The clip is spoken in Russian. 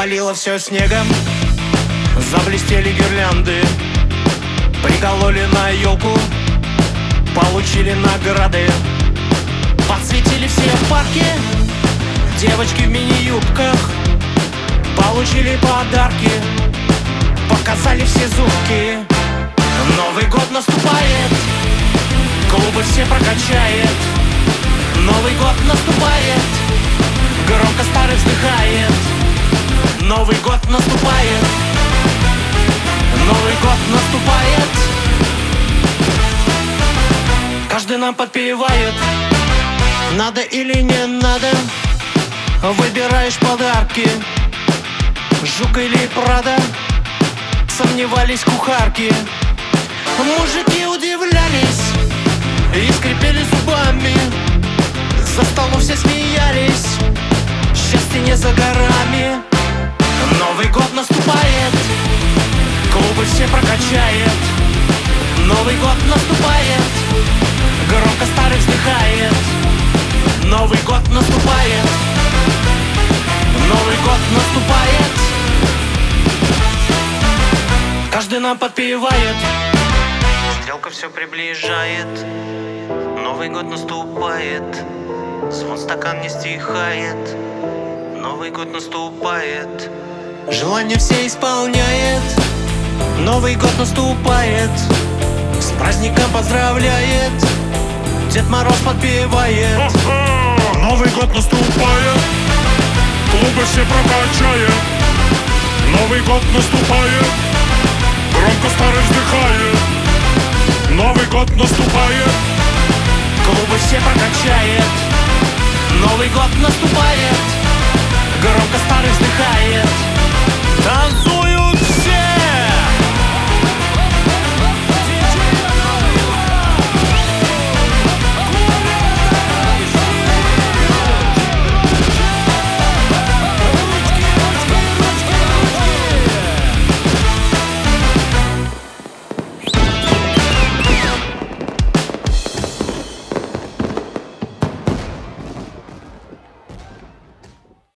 Завалило все снегом, заблестели гирлянды, прикололи на елку, получили награды. Подсветили все парки, девочки в мини-юбках, получили подарки, показали все зубки. Новый год наступает, клубы все прокачает. Новый год наступает, громко старый вздыхает. Новый год наступает, Новый год наступает. Каждый нам подпевает, надо или не надо. Выбираешь подарки, Жук или Прада, сомневались кухарки. Мужики удивлялись и скрипели зубами, за столом все смеялись, счастье не за горами. Новый год наступает, клубы все прокачает. Новый год наступает, громко старый вздыхает. Новый год наступает, Новый год наступает. Каждый нам подпевает, стрелка все приближает. Новый год наступает, звон стакан не стихает. Новый год наступает, желание все исполняет. Новый год наступает, с праздником поздравляет. Дед Мороз подпевает. Новый год наступает, клубы все прокачает. Новый год наступает, громко старый вздыхает. Новый год наступает, клубы все прокачает. Новый год наступает, громко